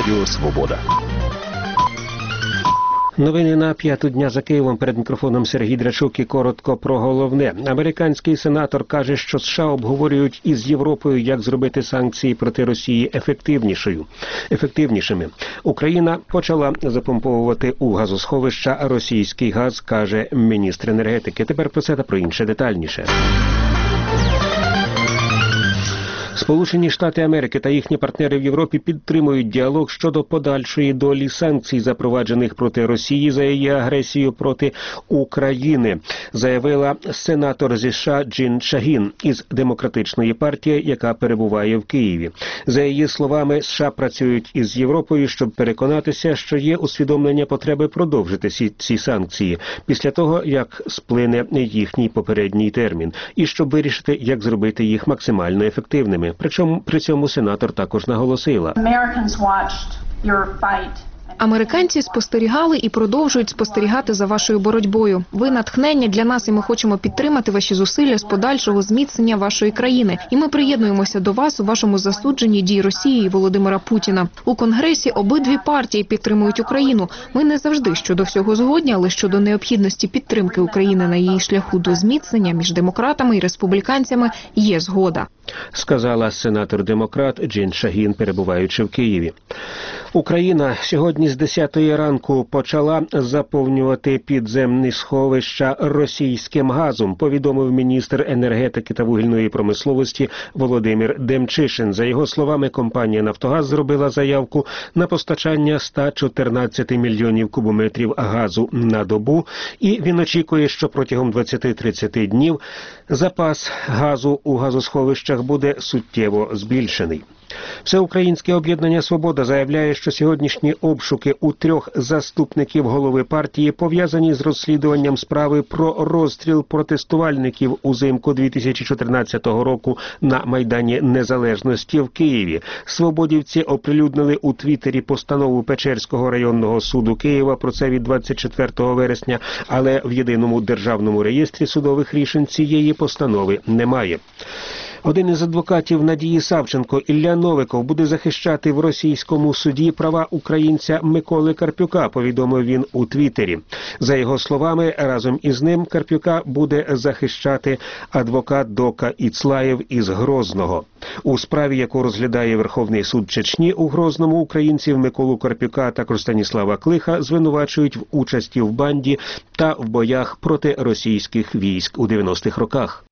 Радіо Свобода. Новини на п'яту дня за Києвом. Перед мікрофоном Сергій Драчук і коротко про головне. Американський сенатор каже, що США обговорюють із Європою, як зробити санкції проти Росії ефективнішими. Україна почала запомповувати у газосховища російський газ, каже міністр енергетики. Тепер про це та про інше детальніше. Сполучені Штати Америки та їхні партнери в Європі підтримують діалог щодо подальшої долі санкцій, запроваджених проти Росії за її агресію проти України, заявила сенатор зі США Джин Шагін із Демократичної партії, яка перебуває в Києві. За її словами, США працюють із Європою, щоб переконатися, що є усвідомлення потреби продовжити ці санкції після того, як сплине їхній попередній термін, і щоб вирішити, як зробити їх максимально ефективними. Причому при цьому сенатор також наголосила: американці спостерігали і продовжують спостерігати за вашою боротьбою. Ви натхнення для нас, і ми хочемо підтримати ваші зусилля з подальшого зміцнення вашої країни. І ми приєднуємося до вас у вашому засудженні дій Росії і Володимира Путіна. У Конгресі обидві партії підтримують Україну. Ми не завжди щодо всього згодні, але щодо необхідності підтримки України на її шляху до зміцнення між демократами і республіканцями є згода, сказала сенатор-демократ Джин Шагін, перебуваючи в Києві. Україна сьогодні з 10-ї ранку почала заповнювати підземні сховища російським газом, повідомив міністр енергетики та вугільної промисловості Володимир Демчишин. За його словами, компанія «Нафтогаз» зробила заявку на постачання 114 мільйонів кубометрів газу на добу, і він очікує, що протягом 20-30 днів запас газу у газосховищах буде суттєво збільшений. Всеукраїнське об'єднання «Свобода» заявляє, що сьогоднішні обшуки у 3 заступників голови партії пов'язані з розслідуванням справи про розстріл протестувальників узимку 2014 року на Майдані Незалежності в Києві. Свободівці оприлюднили у Твіттері постанову Печерського районного суду Києва про це від 24 вересня, але в єдиному державному реєстрі судових рішень цієї постанови немає. Один із адвокатів Надії Савченко, Ілля Новиков, буде захищати в російському суді права українця Миколи Карпюка, повідомив він у Твіттері. За його словами, разом із ним Карпюка буде захищати адвокат Дока Іцлаєв із Грозного. У справі, яку розглядає Верховний суд Чечні у Грозному, українців Миколу Карпюка та Станіслава Клиха звинувачують в участі в банді та в боях проти російських військ у 90-х роках.